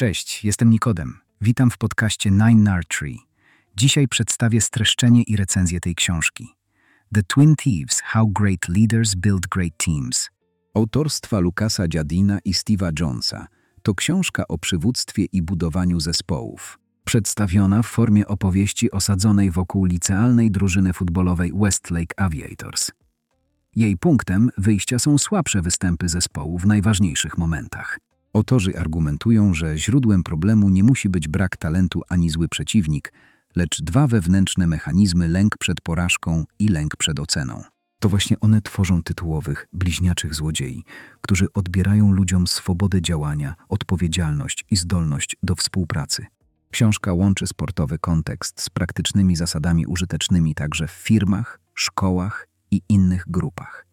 Cześć, jestem Nikodem. Witam w podcaście Nine Nard Tree. Dzisiaj przedstawię streszczenie i recenzję tej książki. The Twin Thieves – How Great Leaders Build Great Teams. Autorstwa Lucasa Jardina i Steve'a Jonesa. To książka o przywództwie i budowaniu zespołów. Przedstawiona w formie opowieści osadzonej wokół licealnej drużyny futbolowej Westlake Aviators. Jej punktem wyjścia są słabsze występy zespołu w najważniejszych momentach. Autorzy argumentują, że źródłem problemu nie musi być brak talentu ani zły przeciwnik, lecz dwa wewnętrzne mechanizmy: lęk przed porażką i lęk przed oceną. To właśnie one tworzą tytułowych, bliźniaczych złodziei, którzy odbierają ludziom swobodę działania, odpowiedzialność i zdolność do współpracy. Książka łączy sportowy kontekst z praktycznymi zasadami użytecznymi także w firmach, szkołach i innych grupach.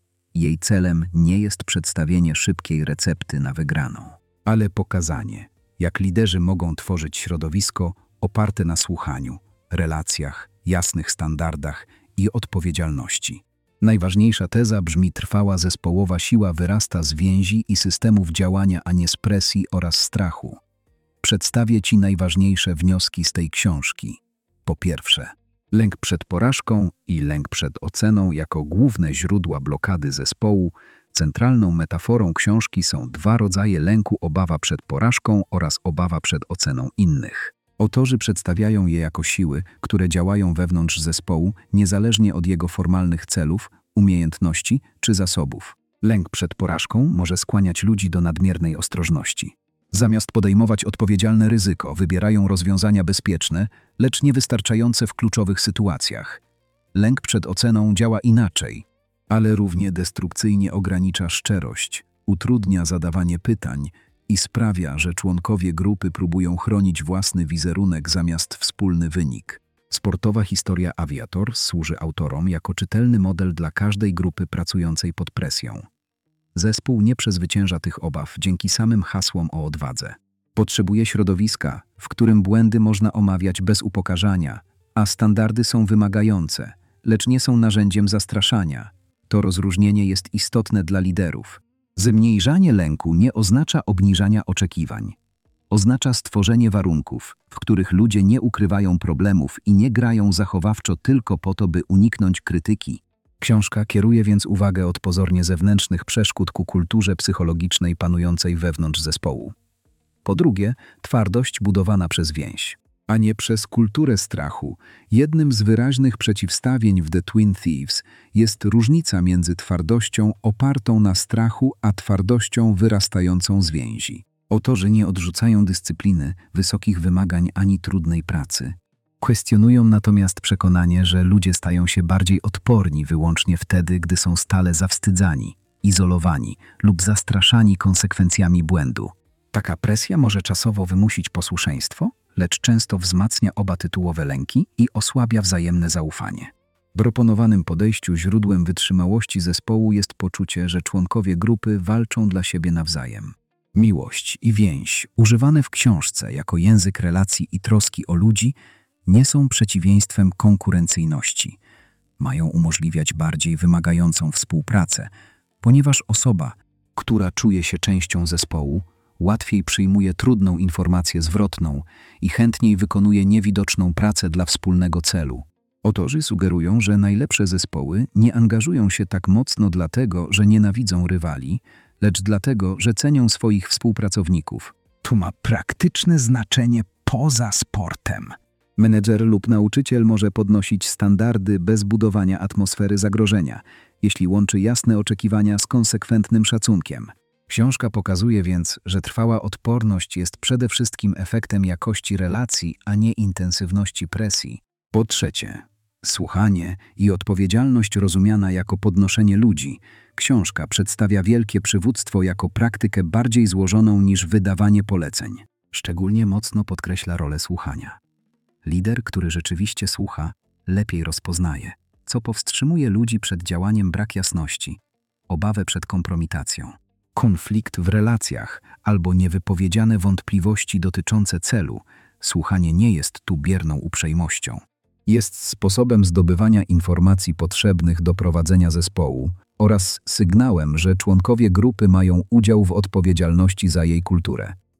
Jej celem nie jest przedstawienie szybkiej recepty na wygraną, ale pokazanie, jak liderzy mogą tworzyć środowisko oparte na słuchaniu, relacjach, jasnych standardach i odpowiedzialności. Najważniejsza teza brzmi: trwała zespołowa siła wyrasta z więzi i systemów działania, a nie z presji oraz strachu. Przedstawię Ci najważniejsze wnioski z tej książki. Po pierwsze, lęk przed porażką i lęk przed oceną jako główne źródła blokady zespołu. Centralną metaforą książki są dwa rodzaje lęku: obawa przed porażką oraz obawa przed oceną innych. Autorzy przedstawiają je jako siły, które działają wewnątrz zespołu, niezależnie od jego formalnych celów, umiejętności czy zasobów. Lęk przed porażką może skłaniać ludzi do nadmiernej ostrożności. Zamiast podejmować odpowiedzialne ryzyko, wybierają rozwiązania bezpieczne, lecz niewystarczające w kluczowych sytuacjach. Lęk przed oceną działa inaczej, ale równie destrukcyjnie ogranicza szczerość, utrudnia zadawanie pytań i sprawia, że członkowie grupy próbują chronić własny wizerunek zamiast wspólny wynik. Sportowa historia Aviators służy autorom jako czytelny model dla każdej grupy pracującej pod presją. Zespół nie przezwycięża tych obaw dzięki samym hasłom o odwadze. Potrzebuje środowiska, w którym błędy można omawiać bez upokarzania, a standardy są wymagające, lecz nie są narzędziem zastraszania. To rozróżnienie jest istotne dla liderów. Zmniejszanie lęku nie oznacza obniżania oczekiwań. Oznacza stworzenie warunków, w których ludzie nie ukrywają problemów i nie grają zachowawczo tylko po to, by uniknąć krytyki. Książka kieruje więc uwagę od pozornie zewnętrznych przeszkód ku kulturze psychologicznej panującej wewnątrz zespołu. Po drugie, twardość budowana przez więź, a nie przez kulturę strachu. Jednym z wyraźnych przeciwstawień w The Twin Thieves jest różnica między twardością opartą na strachu, a twardością wyrastającą z więzi. Autorzy nie odrzucają dyscypliny, wysokich wymagań ani trudnej pracy. Kwestionują natomiast przekonanie, że ludzie stają się bardziej odporni wyłącznie wtedy, gdy są stale zawstydzani, izolowani lub zastraszani konsekwencjami błędu. Taka presja może czasowo wymusić posłuszeństwo, lecz często wzmacnia oba tytułowe lęki i osłabia wzajemne zaufanie. W proponowanym podejściu źródłem wytrzymałości zespołu jest poczucie, że członkowie grupy walczą dla siebie nawzajem. Miłość i więź, używane w książce jako język relacji i troski o ludzi, nie są przeciwieństwem konkurencyjności. Mają umożliwiać bardziej wymagającą współpracę, ponieważ osoba, która czuje się częścią zespołu, łatwiej przyjmuje trudną informację zwrotną i chętniej wykonuje niewidoczną pracę dla wspólnego celu. Autorzy sugerują, że najlepsze zespoły nie angażują się tak mocno dlatego, że nienawidzą rywali, lecz dlatego, że cenią swoich współpracowników. Tu ma praktyczne znaczenie poza sportem. Menedżer lub nauczyciel może podnosić standardy bez budowania atmosfery zagrożenia, jeśli łączy jasne oczekiwania z konsekwentnym szacunkiem. Książka pokazuje więc, że trwała odporność jest przede wszystkim efektem jakości relacji, a nie intensywności presji. Po trzecie, słuchanie i odpowiedzialność rozumiana jako podnoszenie ludzi. Książka przedstawia wielkie przywództwo jako praktykę bardziej złożoną niż wydawanie poleceń. Szczególnie mocno podkreśla rolę słuchania. Lider, który rzeczywiście słucha, lepiej rozpoznaje, co powstrzymuje ludzi przed działaniem: brak jasności, obawę przed kompromitacją, konflikt w relacjach albo niewypowiedziane wątpliwości dotyczące celu. Słuchanie nie jest tu bierną uprzejmością. Jest sposobem zdobywania informacji potrzebnych do prowadzenia zespołu oraz sygnałem, że członkowie grupy mają udział w odpowiedzialności za jej kulturę.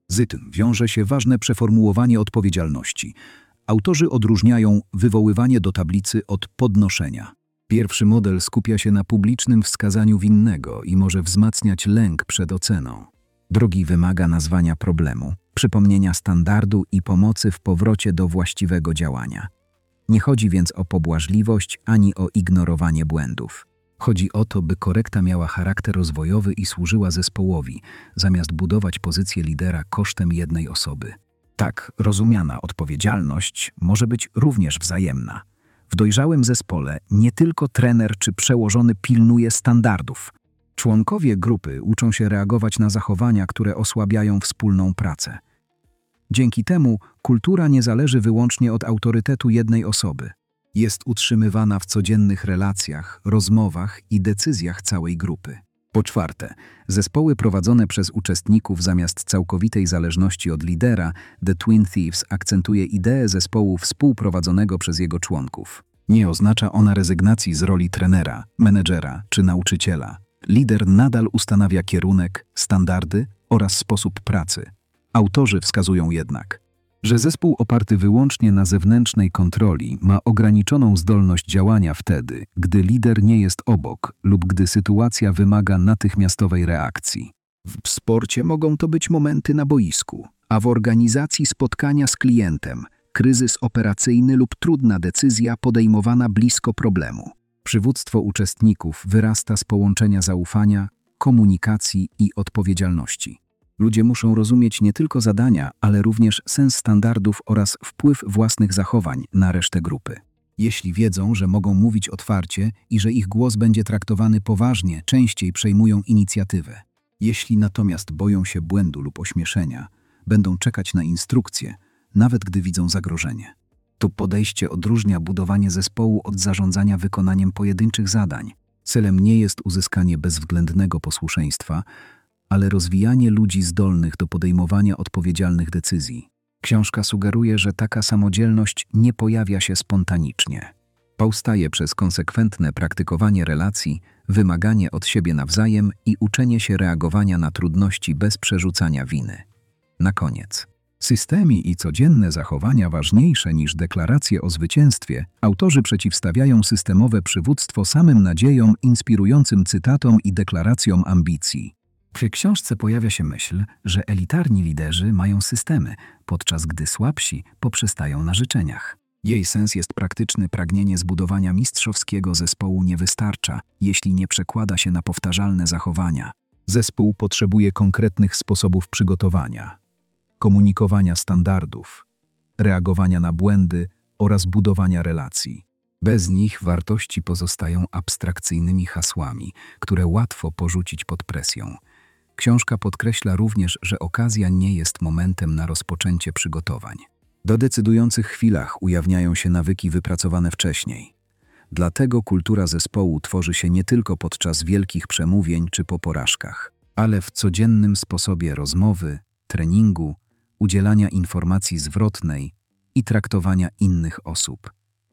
Z tym wiąże się ważne przeformułowanie odpowiedzialności. Autorzy odróżniają wywoływanie do tablicy od podnoszenia. Pierwszy model skupia się na publicznym wskazaniu winnego i może wzmacniać lęk przed oceną. Drugi wymaga nazwania problemu, przypomnienia standardu i pomocy w powrocie do właściwego działania. Nie chodzi więc o pobłażliwość ani o ignorowanie błędów. Chodzi o to, by korekta miała charakter rozwojowy i służyła zespołowi, zamiast budować pozycję lidera kosztem jednej osoby. Tak rozumiana odpowiedzialność może być również wzajemna. W dojrzałym zespole nie tylko trener czy przełożony pilnuje standardów. Członkowie grupy uczą się reagować na zachowania, które osłabiają wspólną pracę. Dzięki temu kultura nie zależy wyłącznie od autorytetu jednej osoby. Jest utrzymywana w codziennych relacjach, rozmowach i decyzjach całej grupy. Po czwarte, zespoły prowadzone przez uczestników zamiast całkowitej zależności od lidera, The Twin Thieves akcentuje ideę zespołu współprowadzonego przez jego członków. Nie oznacza ona rezygnacji z roli trenera, menedżera czy nauczyciela. Lider nadal ustanawia kierunek, standardy oraz sposób pracy. Autorzy wskazują jednak, że zespół oparty wyłącznie na zewnętrznej kontroli ma ograniczoną zdolność działania wtedy, gdy lider nie jest obok lub gdy sytuacja wymaga natychmiastowej reakcji. W sporcie mogą to być momenty na boisku, a w organizacji spotkania z klientem, kryzys operacyjny lub trudna decyzja podejmowana blisko problemu. Przywództwo uczestników wyrasta z połączenia zaufania, komunikacji i odpowiedzialności. Ludzie muszą rozumieć nie tylko zadania, ale również sens standardów oraz wpływ własnych zachowań na resztę grupy. Jeśli wiedzą, że mogą mówić otwarcie i że ich głos będzie traktowany poważnie, częściej przejmują inicjatywę. Jeśli natomiast boją się błędu lub ośmieszenia, będą czekać na instrukcje, nawet gdy widzą zagrożenie. To podejście odróżnia budowanie zespołu od zarządzania wykonaniem pojedynczych zadań. Celem nie jest uzyskanie bezwzględnego posłuszeństwa, ale rozwijanie ludzi zdolnych do podejmowania odpowiedzialnych decyzji. Książka sugeruje, że taka samodzielność nie pojawia się spontanicznie. Powstaje przez konsekwentne praktykowanie relacji, wymaganie od siebie nawzajem i uczenie się reagowania na trudności bez przerzucania winy. Na koniec. Systemy i codzienne zachowania ważniejsze niż deklaracje o zwycięstwie, autorzy przeciwstawiają systemowe przywództwo samym nadziejom, inspirującym cytatom i deklaracjom ambicji. W książce pojawia się myśl, że elitarni liderzy mają systemy, podczas gdy słabsi poprzestają na życzeniach. Jej sens jest praktyczny. Pragnienie zbudowania mistrzowskiego zespołu nie wystarcza, jeśli nie przekłada się na powtarzalne zachowania. Zespół potrzebuje konkretnych sposobów przygotowania, komunikowania standardów, reagowania na błędy oraz budowania relacji. Bez nich wartości pozostają abstrakcyjnymi hasłami, które łatwo porzucić pod presją. Książka podkreśla również, że okazja nie jest momentem na rozpoczęcie przygotowań. Do decydujących chwilach ujawniają się nawyki wypracowane wcześniej. Dlatego kultura zespołu tworzy się nie tylko podczas wielkich przemówień czy po porażkach, ale w codziennym sposobie rozmowy, treningu, udzielania informacji zwrotnej i traktowania innych osób.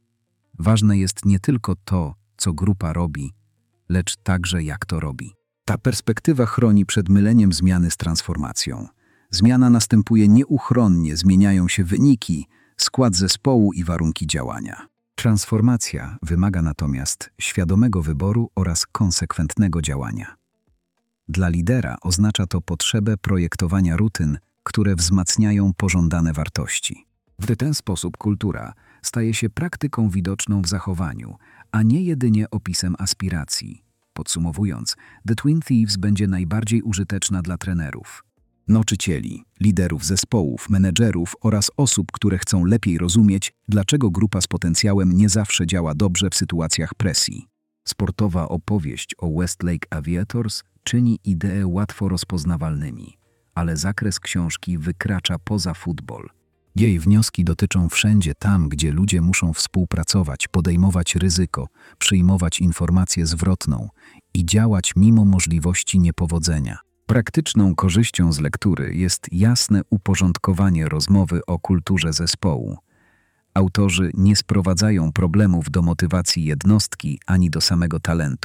Ważne jest nie tylko to, co grupa robi, lecz także jak to robi. Ta perspektywa chroni przed myleniem zmiany z transformacją. Zmiana następuje nieuchronnie, zmieniają się wyniki, skład zespołu i warunki działania. Transformacja wymaga natomiast świadomego wyboru oraz konsekwentnego działania. Dla lidera oznacza to potrzebę projektowania rutyn, które wzmacniają pożądane wartości. W ten sposób kultura staje się praktyką widoczną w zachowaniu, a nie jedynie opisem aspiracji. Podsumowując, The Twin Thieves będzie najbardziej użyteczna dla trenerów, nauczycieli, liderów zespołów, menedżerów oraz osób, które chcą lepiej rozumieć, dlaczego grupa z potencjałem nie zawsze działa dobrze w sytuacjach presji. Sportowa opowieść o Westlake Aviators czyni idee łatwo rozpoznawalnymi, ale zakres książki wykracza poza futbol. Jej wnioski dotyczą wszędzie tam, gdzie ludzie muszą współpracować, podejmować ryzyko, przyjmować informację zwrotną i działać mimo możliwości niepowodzenia. Praktyczną korzyścią z lektury jest jasne uporządkowanie rozmowy o kulturze zespołu. Autorzy nie sprowadzają problemów do motywacji jednostki ani do samego talentu.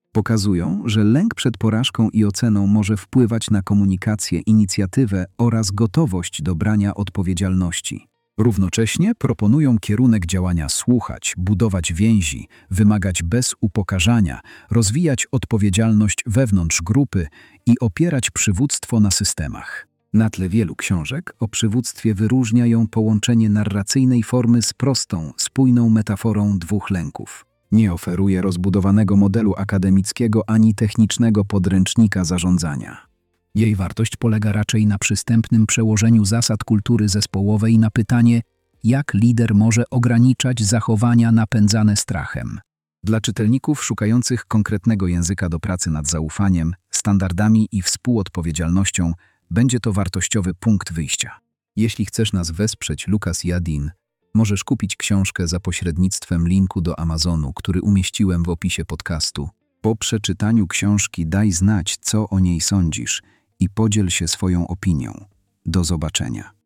Pokazują, że lęk przed porażką i oceną może wpływać na komunikację, inicjatywę oraz gotowość do brania odpowiedzialności. Równocześnie proponują kierunek działania: słuchać, budować więzi, wymagać bez upokarzania, rozwijać odpowiedzialność wewnątrz grupy i opierać przywództwo na systemach. Na tle wielu książek o przywództwie wyróżnia ją połączenie narracyjnej formy z prostą, spójną metaforą dwóch lęków. Nie oferuje rozbudowanego modelu akademickiego ani technicznego podręcznika zarządzania. Jej wartość polega raczej na przystępnym przełożeniu zasad kultury zespołowej na pytanie, jak lider może ograniczać zachowania napędzane strachem. Dla czytelników szukających konkretnego języka do pracy nad zaufaniem, standardami i współodpowiedzialnością będzie to wartościowy punkt wyjścia. Jeśli chcesz nas wesprzeć, Lukas Yadin, możesz kupić książkę za pośrednictwem linku do Amazonu, który umieściłem w opisie podcastu. Po przeczytaniu książki daj znać, co o niej sądzisz i podziel się swoją opinią. Do zobaczenia.